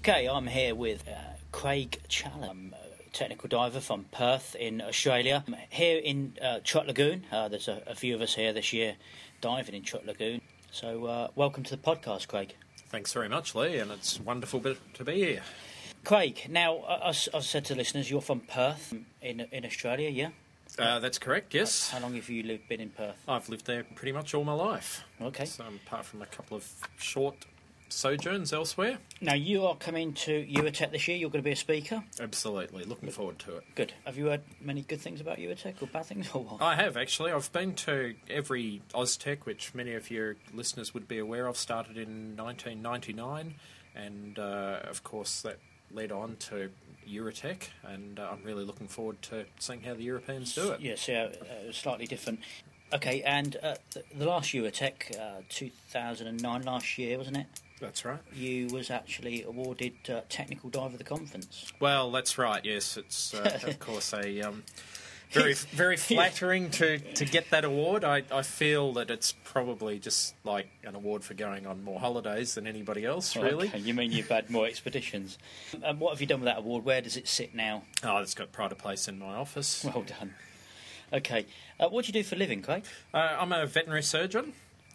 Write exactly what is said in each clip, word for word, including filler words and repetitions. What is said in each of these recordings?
Okay, I'm here with uh, Craig Challam, a technical diver from Perth in Australia. I'm here in uh, Trott Lagoon. Uh, there's a, a few of us here this year diving in Trott Lagoon. So uh, welcome to the podcast, Craig. Thanks very much, Lee, and it's wonderful to be here. Craig, now, as I said to listeners, you're from Perth in in Australia, yeah? Uh, that's correct, yes. How long have you lived, been in Perth? I've lived there pretty much all my life. Okay. So, apart from a couple of short sojourns elsewhere. Now, you are coming to Eurotech this year. You're going to be a speaker. Absolutely. Looking forward to it. Good. Have you heard many good things about Eurotech or bad things or what? I have, actually. I've been to every Oztech, which many of your listeners would be aware of, started in nineteen ninety-nine. And, uh, of course, that led on to Eurotech. And uh, I'm really looking forward to seeing how the Europeans do it. Yes, yeah, uh, slightly different. Okay, and uh, the, the last Eurotech, uh, two thousand nine, last year, wasn't it? That's right. You was actually awarded uh, Technical Dive of the Conference. Well, that's right, yes. It's, uh, of course, a um, very very flattering to, to get that award. I, I feel that it's probably just like an award for going on more holidays than anybody else, really. Okay. You mean you've had more expeditions. And what have you done with that award? Where does it sit now? Oh, it's got pride of place in my office. Well done. Okay. Uh, what do you do for a living, Craig? Uh, I'm a veterinary surgeon.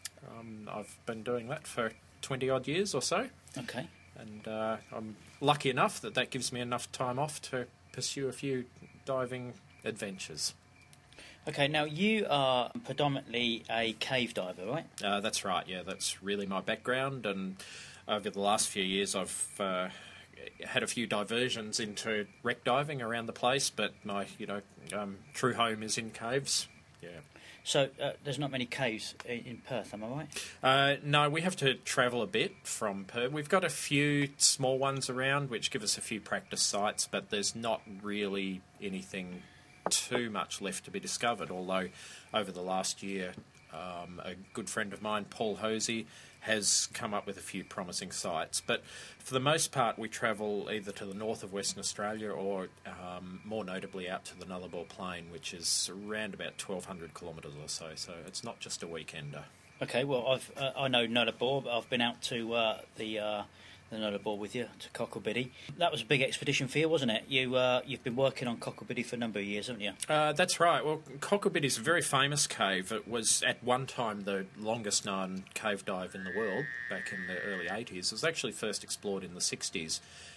Um, I've been doing that for twenty odd years or so. Okay. And uh, I'm lucky enough that that gives me enough time off to pursue a few diving adventures. Okay, now you are predominantly a cave diver, right? Uh, that's right, yeah, that's really my background, and over the last few years I've uh, had a few diversions into wreck diving around the place, but my, you know, um, true home is in caves, yeah. So uh, there's not many caves in, in Perth, am I right? Uh, no, we have to travel a bit from Perth. We've got a few small ones around which give us a few practice sites, but there's not really anything too much left to be discovered, although over the last year um, a good friend of mine, Paul Hosey, has come up with a few promising sites. But for the most part we travel either to the north of Western Australia or um, more notably out to the Nullarbor Plain, which is around about twelve hundred kilometres or so, so it's not just a weekender. Okay, well, I've uh, I know Nullarbor, but I've been out to uh, the uh, the Nullarbor with you, to Cocklebiddy. That was a big expedition for you, wasn't it? You, uh, you've been working on Cocklebiddy for a number of years, haven't you? Uh, that's right. Well, Cocklebiddy is a very famous cave. It was at one time the longest known cave dive in the world, back in the early eighties. It was actually first explored in the sixties,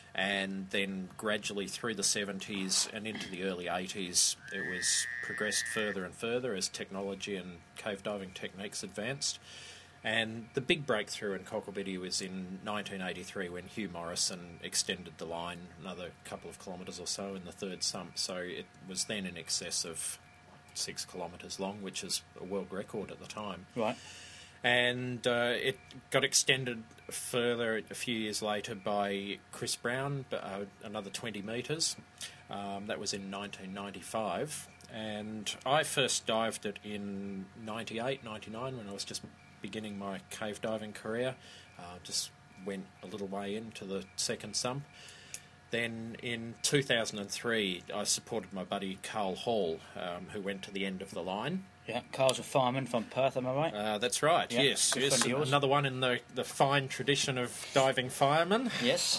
and then gradually through the seventies and into the early eighties it was progressed further and further as technology and cave diving techniques advanced. And the big breakthrough in Cocklebiddy was in nineteen eighty-three when Hugh Morrison extended the line another couple of kilometres or so in the third sump. So it was then in excess of six kilometres long, which is a world record at the time. Right. And uh, it got extended further a few years later by Chris Brown, uh, another twenty metres. Um, that was in nineteen ninety-five. And I first dived it in ninety-eight, ninety-nine when I was just beginning my cave diving career. Uh, just went a little way into the second sump. Then in two thousand three I supported my buddy Carl Hall, um, who went to the end of the line. Yeah, Carl's a fireman from Perth, am I right? Uh, that's right, yeah, yes. good yes. friend of yours. Another one in the, the fine tradition of diving firemen. Yes.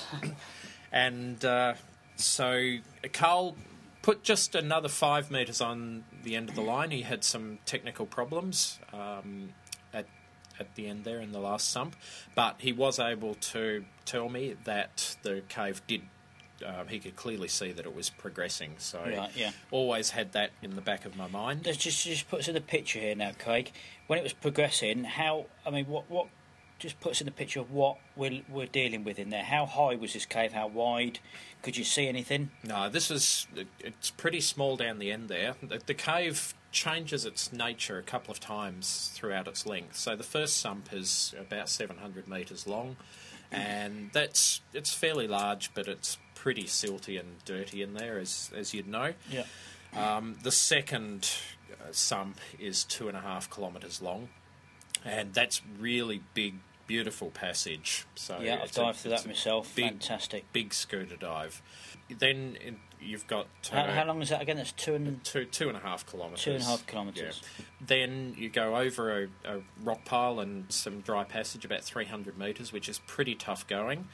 And uh, so Carl put just another five metres on the end of the line. He had some technical problems um, at at the end there in the last sump, but he was able to tell me that the cave did, um, he could clearly see that it was progressing, so right, yeah. Always had that in the back of my mind. Let's just, just put us in the picture here now, Craig. When it was progressing, how, I mean, what, what just puts in the picture of what we're, we're dealing with in there. How high was this cave? How wide? Could you see anything? No, this is, it's pretty small down the end there. The, the cave changes its nature a couple of times throughout its length. So the first sump is about seven hundred metres long, and that's it's fairly large, but it's pretty silty and dirty in there, as as you'd know. Yeah. Um, the second uh, sump is two and a half kilometres long, and that's really big, beautiful passage. So yeah, I've dived through that myself. Big, Fantastic. Big scooter dive. Then in, you've got how, uh, how long is that again? That's two and two two and a half kilometres. two and a half kilometres. Yeah. Then you go over a, a rock pile and some dry passage, about three hundred metres, which is pretty tough going.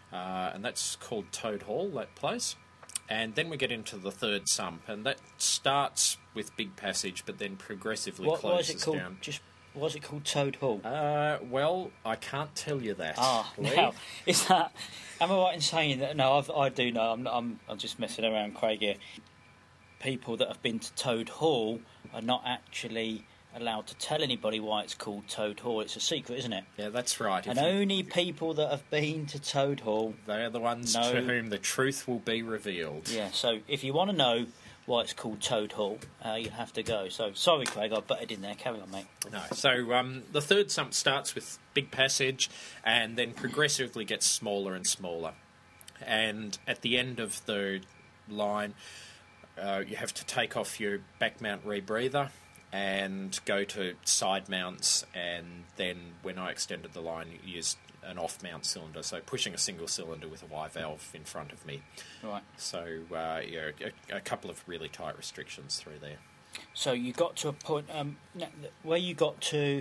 uh, and that's called Toad Hall, that place. And then we get into the third sump, and that starts with Big Passage, but then progressively What closes was it called? down. Just was it called Toad Hall? Uh, well, I can't tell you that. Ah, Lee. now is that? Am I right in saying that? No, I've, I do know. I'm, not, I'm, I'm just messing around, Craig. Here, people that have been to Toad Hall are not actually allowed to tell anybody why it's called Toad Hall. It's a secret, isn't it? Yeah, that's right. And If you- only people that have been to Toad Hall. They are the ones No. to whom the truth will be revealed. Yeah. So if you want to know why it's called Toad Hall, uh, you have to go. So sorry, Craig, I butted in there. Carry on, mate. No. So um, the third sump starts with Big Passage and then progressively gets smaller and smaller. And at the end of the line, uh, you have to take off your back mount rebreather and go to side mounts, and then when I extended the line, used an off-mount cylinder, so pushing a single cylinder with a Y valve in front of me. Right. So, uh, yeah, a, a couple of really tight restrictions through there. So you got to a point um, n- where you got to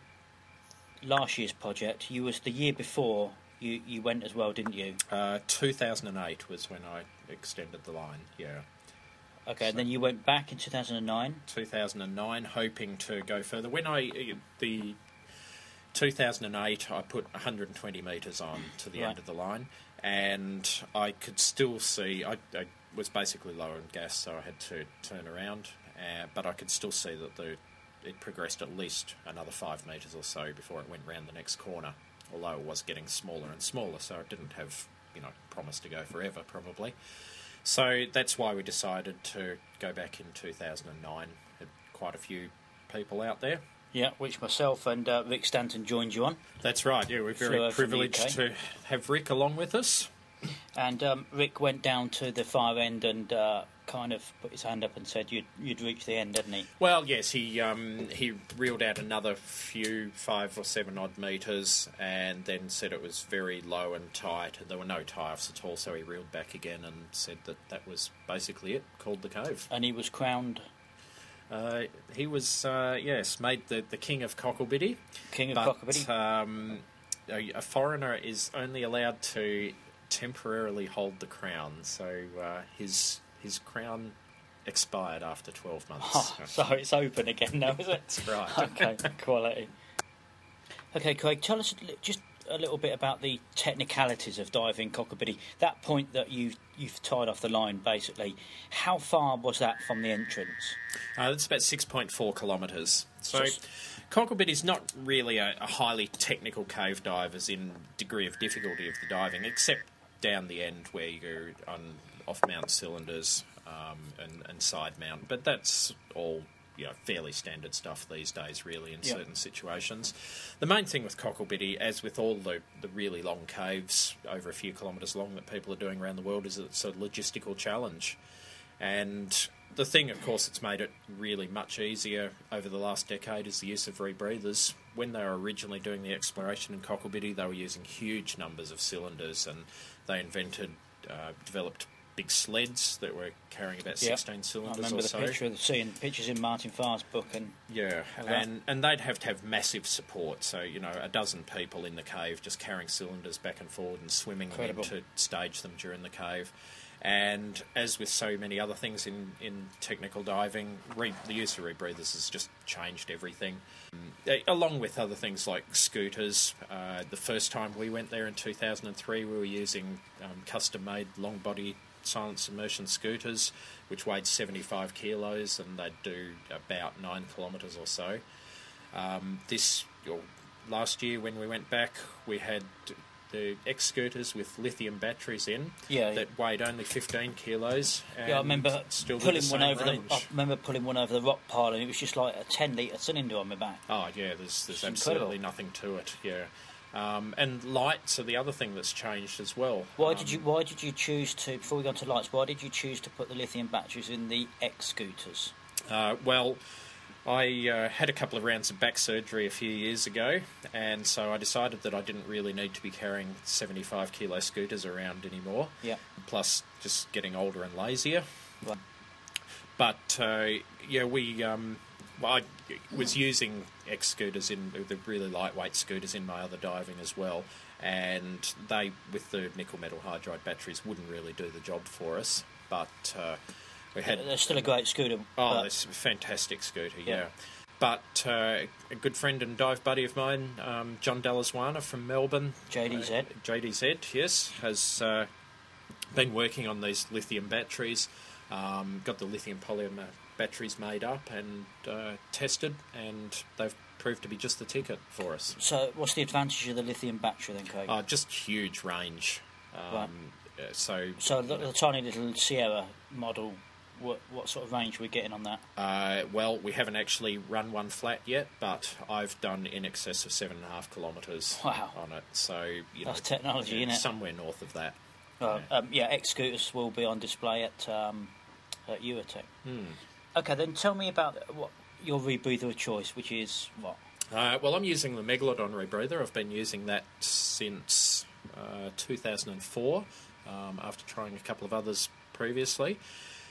last year's project. You was the year before. You you went as well, didn't you? Uh, two thousand eight was when I extended the line, yeah. Okay, So- and then you went back in two thousand nine. two thousand nine, hoping to go further. When I, the two thousand eight, I put one hundred twenty metres on to the Right. end of the line, and I could still see, I, I was basically low on gas, so I had to turn around, uh, but I could still see that the it progressed at least another five metres or so before it went round the next corner, although it was getting smaller and smaller, so it didn't have, you know, promise to go forever, probably. So that's why we decided to go back in two thousand nine. Had quite a few people out there. Yeah, which myself and uh, Rick Stanton joined you on. That's right, yeah, we're Flew very over from the U K. privileged to have Rick along with us. And um, Rick went down to the far end and uh, kind of put his hand up and said you'd, you'd reach the end, hadn't he? Well, yes, he um, he reeled out another few, five or seven odd metres, and then said it was very low and tight, and there were no tie-offs at all, so he reeled back again and said that that was basically it, called the cove. And he was crowned Uh, he was, uh, yes, made the, the king of Cocklebiddy. King of But Cockabiddy. um, a, a foreigner is only allowed to temporarily hold the crown, so uh, his his crown expired after twelve months. Oh, so it's open again now, is it? That's right. Okay, quality. Okay, Craig, tell us a li- just a little bit about the technicalities of diving Cockabiddy. That point that you you've tied off the line, basically. How far was that from the entrance? Uh, that's about six point four kilometres. So, So- Cocklebiddy is not really a, a highly technical cave dive as in degree of difficulty of the diving, except down the end where you go on off-mount cylinders um, and, and side mount. But that's all, you know, fairly standard stuff these days, really, in Yeah. certain situations. The main thing with Cocklebiddy, as with all the, the really long caves, over a few kilometres long, that people are doing around the world, is that it's a logistical challenge. And the thing, of course, that's made it really much easier over the last decade is the use of rebreathers. When they were originally doing the exploration in Cocklebiddy, they were using huge numbers of cylinders, and they invented, uh, developed big sleds that were carrying about Yeah. sixteen I cylinders remember or the so. picture of seeing pictures in Martin Farr's book, and Yeah, Like that. and and they'd have to have massive support. So, you know, a dozen people in the cave just carrying cylinders back and forward and swimming them in Incredible. to stage them during the cave. And as with so many other things in, in technical diving, re- the use of rebreathers has just changed everything. Uh, along with other things like scooters. Uh, the first time we went there in two thousand three, we were using um, custom-made long-body silent submersion scooters, which weighed seventy-five kilos, and they'd do about nine kilometres or so. Um, this or last year, when we went back, we had the X scooters with lithium batteries in yeah, that weighed only fifteen kilos. And yeah, I remember still did pulling the one same over range. the. I remember pulling one over the rock pile, and it was just like a ten litre cylinder on my back. Oh yeah, there's there's It's absolutely incredible. nothing to it. Yeah, um, and lights are the other thing that's changed as well. Why Um, did you Why did you choose to? Before we go on to lights, why did you choose to put the lithium batteries in the X scooters? Uh, well, I uh, had a couple of rounds of back surgery a few years ago, and so I decided that I didn't really need to be carrying seventy-five kilo scooters around anymore. Yeah. Plus, just getting older and lazier. Right. But uh, yeah, we um, well, I was using X scooters in the really lightweight scooters in my other diving as well, and they, with the nickel metal hydride batteries, wouldn't really do the job for us. But uh, we had. They're still a great scooter. Oh, it's a fantastic scooter, yeah. Yeah. But uh, a good friend and dive buddy of mine, um, John Dallaswana from Melbourne, J D Z. uh, J D Z, yes, has uh, been working on these lithium batteries. Um, got the lithium polymer batteries made up and uh, tested, and they've proved to be just the ticket for us. So, what's the advantage of the lithium battery then, Craig? Uh, just huge range. Um, Right. uh, so, so, the, the tiny little Sierra model, what what sort of range are we getting on that? uh, well, we haven't actually run one flat yet, but I've done in excess of seven and a half kilometres Wow. on it. So, you That's know, technology, yeah, isn't it? somewhere north of that. Well, um, yeah, X scooters will be on display at um, at Eurotech. Hmm. Okay, then tell me about what your rebreather of choice, which is what? Uh, well, I'm using the Megalodon rebreather. I've been using that since uh, two thousand four, um, after trying a couple of others previously.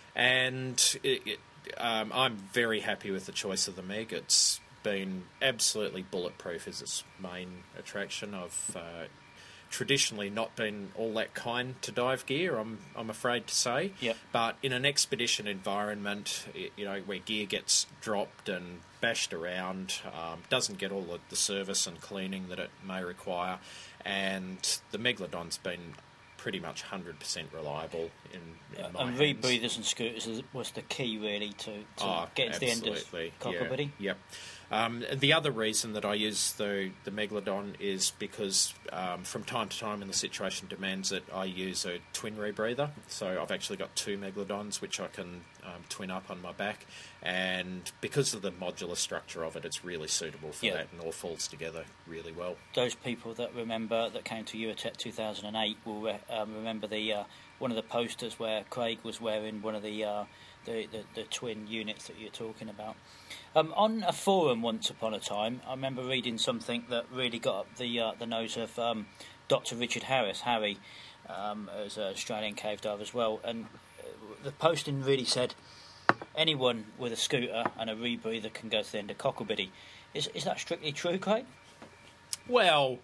And it, it, um, I'm very happy with the choice of the Meg. It's been absolutely bulletproof as its main attraction. I've uh, traditionally not been all that kind to dive gear, I'm I'm afraid to say. Yep. But in an expedition environment, i- you know, where gear gets dropped and bashed around, um, doesn't get all the, the service and cleaning that it may require, and the Megalodon's been pretty much one hundred percent reliable in, in my And hands. rebreathers and scooters is- was the key, really, to, to Oh, get to the end of absolutely, Cockabiddy. Yeah, yep. Um, the other reason that I use the the Megalodon is because um, from time to time, when the situation demands it, I use a twin rebreather. So I've actually got two Megalodons which I can um, twin up on my back, and because of the modular structure of it, it's really suitable for Yeah. that, and all falls together really well. Those people that remember that came to Eurotech two thousand eight will re- um, remember the uh, one of the posters where Craig was wearing one of the uh, the, the, the twin units that you're talking about. Um, on a forum once upon a time, I remember reading something that really got up the uh, the nose of um, Doctor Richard Harris, Harry, um, as an Australian cave diver as well, and uh, the posting really said anyone with a scooter and a rebreather can go to the end of Cockabiddy. Is is that strictly true, Craig? Well,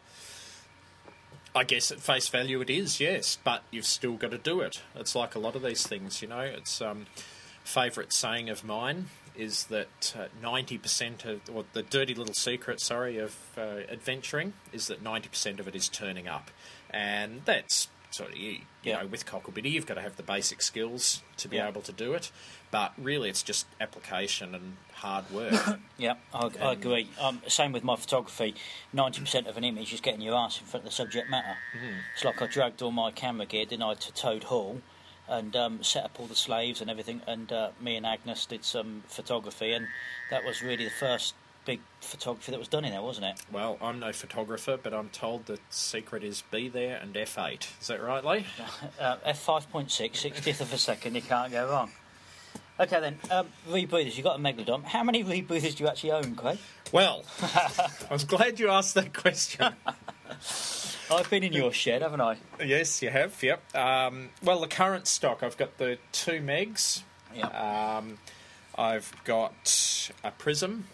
I guess at face value it is, yes, but you've still got to do it. It's like a lot of these things, you know. It's um, favourite saying of mine is that uh, ninety percent of, or the dirty little secret, sorry, of uh, adventuring is that ninety percent of it is turning up. And that's sort of, you, you Yeah. know, with Cockabiddy, you've got to have the basic skills to be Yeah. able to do it. But really, it's just application and hard work. Yeah, I, I agree. Um, same with my photography. ninety percent of an image is getting your ass in front of the subject matter. Mm-hmm. It's like I dragged all my camera gear, didn't I, to Toad Hall and um, set up all the slaves and everything, and uh, me and Agnes did some photography, and that was really the first big photography that was done in there, wasn't it? Well, I'm no photographer, but I'm told the secret is be there and F eight. Is that right, Lee? Uh, F five point six, sixtieth of a second, you can't go wrong. Okay then, um, rebreathers, you've got a Megalodon. How many rebreathers do you actually own, Craig? Well, I was glad you asked that question. I've been in your shed, haven't I? Yes, you have, yep. Um, well, the current stock, I've got the two Megs. Yeah. Um, I've got a Prism,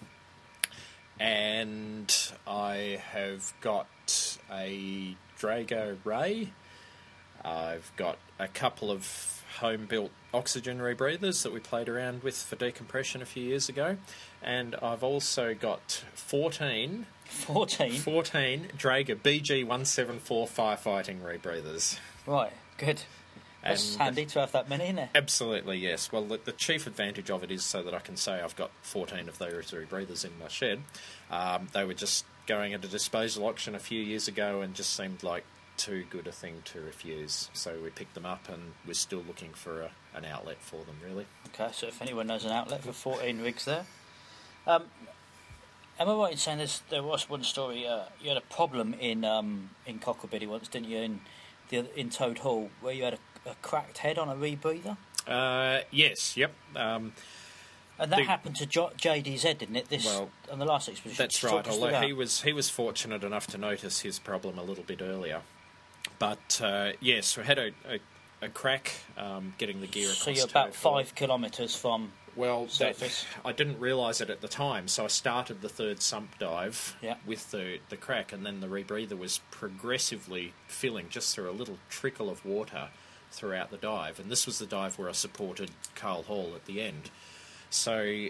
and I have got a Drago Ray. I've got a couple of home-built oxygen rebreathers that we played around with for decompression a few years ago. And I've also got fourteen, fourteen? fourteen Drago B G one seventy-four firefighting rebreathers. Right, good. That's And- handy to have that many, isn't it? Absolutely, yes. Well, the, the chief advantage of it is so that I can say I've got fourteen of those rebreathers in my shed. Um, they were just going at a disposal auction a few years ago and just seemed like too good a thing to refuse. So we picked them up, and we're still looking for a, an outlet for them, really. Okay, so if anyone knows an outlet for fourteen rigs there. Um, am I right in saying there's, there was one story, uh, you had a problem in um, in Cockabiddy once, didn't you, in, the, in Toad Hall, where you had a, a cracked head on a rebreather? Uh, yes, yep. Um, And that The- happened to jo- J D Z, didn't it, this, Well, on the last expedition? That's Talk right. us through Although that. he was he was fortunate enough to notice his problem a little bit earlier. But uh, yes, we had a, a, a crack um, getting the gear across. So you're about Toad Hall. five kilometres from Well, that, surface? I didn't realise it at the time, so I started the third sump dive Yeah. with the, the crack, and then the rebreather was progressively filling just through a little trickle of water throughout the dive. And this was the dive where I supported Carl Hall at the end. So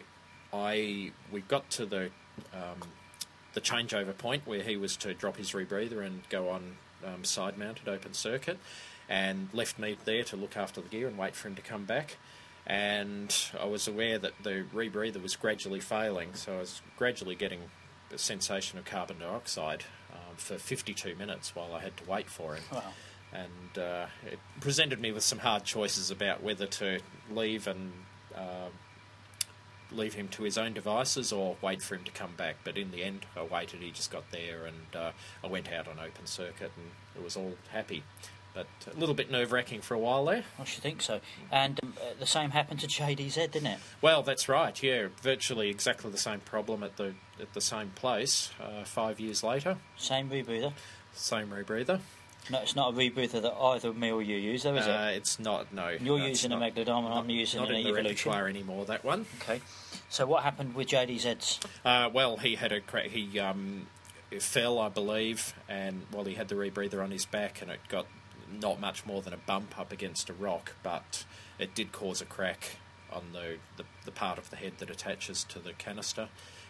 I we got to the um, the changeover point where he was to drop his rebreather and go on um, side-mounted open circuit, and left me there to look after the gear and wait for him to come back. And I was aware that the rebreather was gradually failing, so I was gradually getting a sensation of carbon dioxide um, for fifty-two minutes while I had to wait for him. Wow. And uh, it presented me with some hard choices about whether to leave and uh, leave him to his own devices or wait for him to come back. But in the end, I waited. He just got there, and uh, I went out on open circuit, and it was all happy. But a little bit nerve-wracking for a while there. I should think so. And um, uh, the same happened to J D Z, didn't it? Well, that's right. Yeah, virtually exactly the same problem at the at the same place. Uh, five years later, Same rebreather. same rebreather. No, it's not a rebreather that either me or you use, though, is Uh, it? it's not. No, You're no, it's using not, a Megalodon, and I'm using not an in the Evolution. repertoire anymore. That one. Okay. So what happened with J D Z's? Uh, well, he had a cra- he um, fell, I believe, and well, he had the rebreather on his back, and it got not much more than a bump up against a rock, but it did cause a crack on the, the, the part of the head that attaches to the canister,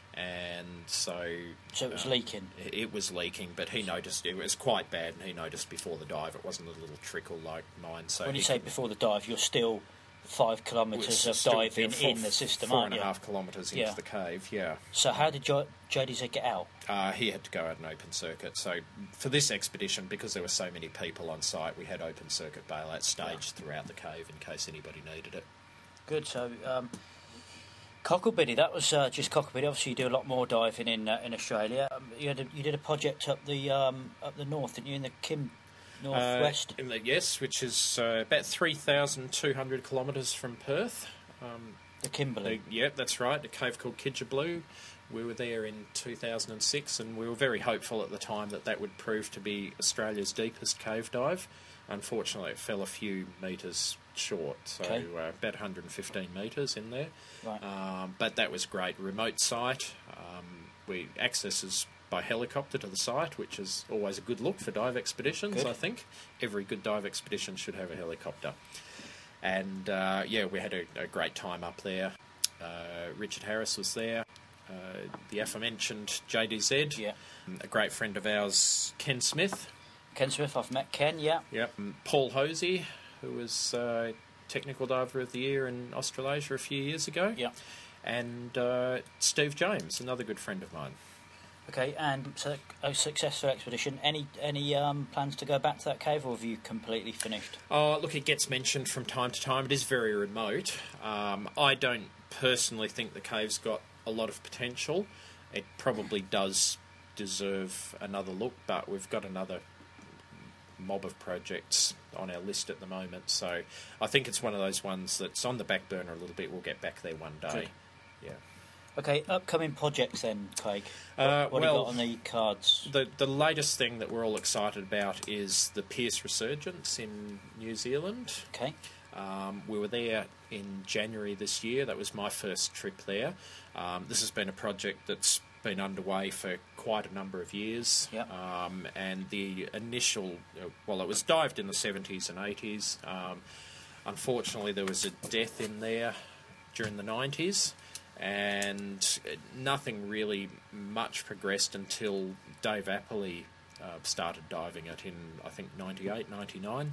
and so... So it was uh, leaking? It, it was leaking, but he noticed it was quite bad, and he noticed before the dive. It wasn't a little trickle like mine. So When you he say could- before the dive, you're still five kilometres was of still, diving yeah, four- in the system, four aren't and a you? half kilometres into Yeah. the cave, yeah. So how did J D Z get out? Uh, he had to go out an open circuit. So for this expedition, because there were so many people on site, we had open circuit bailout staged throughout the cave in case anybody needed it. Good. So um, Cocklebiddy, that was uh, just Cocklebiddy. Obviously, you do a lot more diving in uh, in Australia. Um, you had a, you did a project up the um, up the north, didn't you? In the Kim northwest. Uh, in the, yes, which is uh, about three thousand two hundred kilometres from Perth. Um, the Kimberley. the, yep, that's right. A cave called Kidgeblue. We were there in two thousand six, and we were very hopeful at the time that that would prove to be Australia's deepest cave dive. Unfortunately, it fell a few metres short, so Okay. uh, about one hundred fifteen metres in there. Right. Um, but that was great. Remote site. Um, we accesses by helicopter to the site, which is always a good look for dive expeditions, Good. I think. Every good dive expedition should have a helicopter. And, uh, yeah, we had a, a great time up there. Uh, Richard Harris was there. Uh, the aforementioned J D Z. Yeah. A great friend of ours, Ken Smith. Ken Smith, I've met Ken. Yeah. Yep. Paul Hosey, who was uh, Technical Diver of the Year in Australasia a few years ago. Yeah. And uh, Steve James, another good friend of mine. Okay, and so a successful expedition. Any any um, plans to go back to that cave, or have you completely finished? Oh, look, it gets mentioned from time to time. It is very remote. Um, I don't personally think the cave's got a lot of potential. It probably does deserve another look, but we've got another mob of projects on our list at the moment. So I think it's one of those ones that's on the back burner a little bit. We'll get back there one day. Good. Yeah. Okay, upcoming projects then, Craig. What, Uh, what well, have you got on the cards? The the latest thing that we're all excited about is the Pierce Resurgence in New Zealand. Okay. Um, we were there in January this year. That was my first trip there. Um, this has been a project that's been underway for quite a number of years. Yep. Um, and the initial, uh, well, it was dived in the seventies and eighties. Um, unfortunately, there was a death in there during the nineties. And nothing really much progressed until Dave Appley uh, started diving it in, I think, ninety-eight, ninety-nine.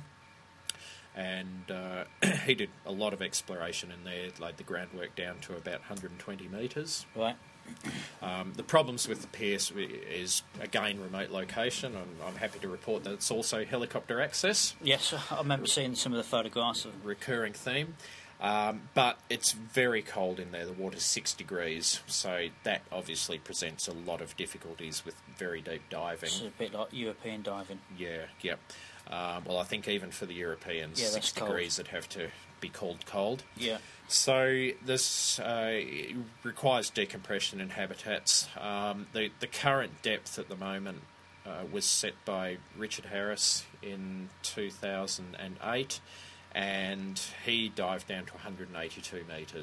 And uh, he did a lot of exploration in there, laid the groundwork down to about one hundred twenty metres. Right. Um, the problems with the Pierce is, again, remote location, and I'm happy to report that it's also helicopter access. Yes, I remember seeing some of the photographs of. Recurring theme. Um, but it's very cold in there. The water's six degrees, so that obviously presents a lot of difficulties with very deep diving. It's a bit like European diving. Yeah, yep. Um, well, I think even for the Europeans, Yeah, six that's cold. degrees would have to be called cold. Yeah. So this uh, requires decompression in habitats. Um, the the current depth at the moment uh, was set by Richard Harris in two thousand eight. And he dived down to one hundred eighty-two metres.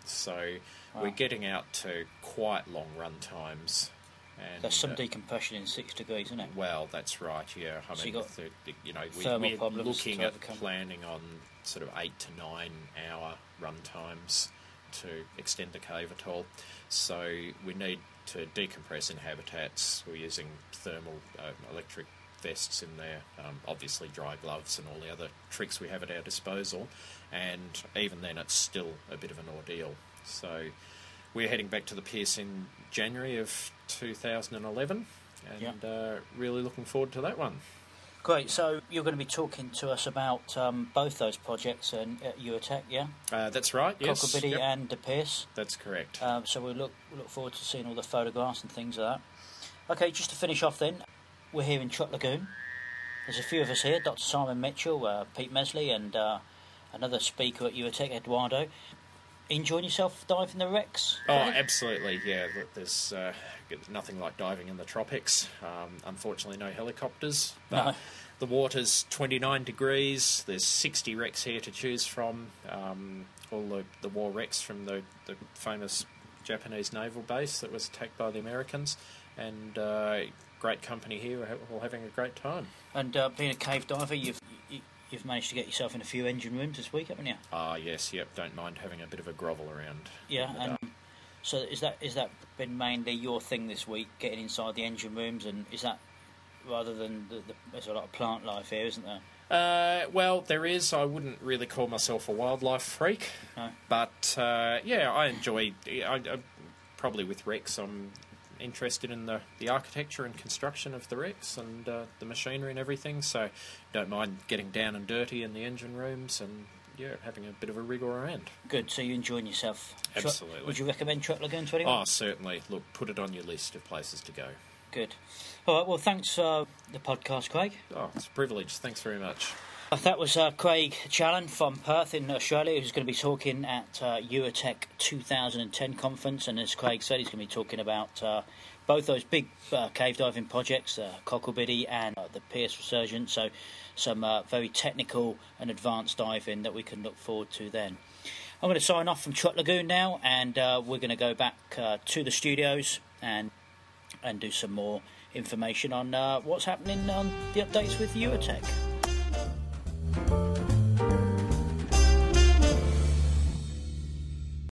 So Wow. we're getting out to quite long run times. And, There's some uh, decompression in six degrees, isn't it? well, that's right. Yeah, I So mean, you got the, the, you know, we, thermal we're problems looking to at overcome. planning on sort of eight to nine hour run times to extend the cave at all. So we need to decompress in habitats. We're using thermal uh, electric vests in there, um, obviously dry gloves and all the other tricks we have at our disposal. And even then, it's still a bit of an ordeal. So we're heading back to the Pierce in January of two thousand eleven, and Yeah. uh, really looking forward to that one. Great. So you're going to be talking to us about um, both those projects and at Eurotech, yeah? Uh, that's right, yes. Cockabiddy Yep, and De Pierce. that's correct. Um, so we look we look forward to seeing all the photographs and things like that. Okay, just to finish off then, we're here in Trott Lagoon. There's a few of us here, Doctor Simon Mitchell, uh, Pete Mesley, and uh, another speaker at Eurotech, Eduardo. Enjoying yourself diving the wrecks? Oh, absolutely, yeah. Look, There's uh, nothing like diving in the tropics. Um, unfortunately, no helicopters. But No. the water's twenty-nine degrees. There's sixty wrecks here to choose from. Um, all the, the war wrecks from the, the famous Japanese naval base that was attacked by the Americans. And uh, great company here. We're all having a great time. And uh, being a cave diver, you've you, you've managed to get yourself in a few engine rooms this week, haven't you? Ah, yes, yep. Don't mind having a bit of a grovel around. Yeah, in the and dark. so is that is that been mainly your thing this week, getting inside the engine rooms, and is that rather than the, the there's a lot of plant life here, isn't there? Uh, well, there is. I wouldn't really call myself a wildlife freak, No. but uh, yeah, I enjoy. I, I, probably with wrecks, I'm interested in the, the architecture and construction of the wrecks and uh, the machinery and everything. So, don't mind getting down and dirty in the engine rooms and yeah, having a bit of a wriggle around. Good. So you're enjoying yourself. Trot- Absolutely. Would you recommend Trott Lagoon to anyone? Oh, certainly. Look, put it on your list of places to go. Good. All right. Well, thanks for uh, the podcast, Craig. Oh, it's a privilege. Thanks very much. Uh, That was uh, Craig Challen from Perth in Australia, who's going to be talking at uh, Eurotech two thousand ten conference. And as Craig said, he's going to be talking about uh, both those big uh, cave diving projects, uh, Cockabiddy and uh, the Pierce Resurgence. So some uh, very technical and advanced diving that we can look forward to then. I'm going to sign off from Trott Lagoon now, and uh, we're going to go back uh, to the studios and and do some more information on uh, what's happening on the updates with Eurotech.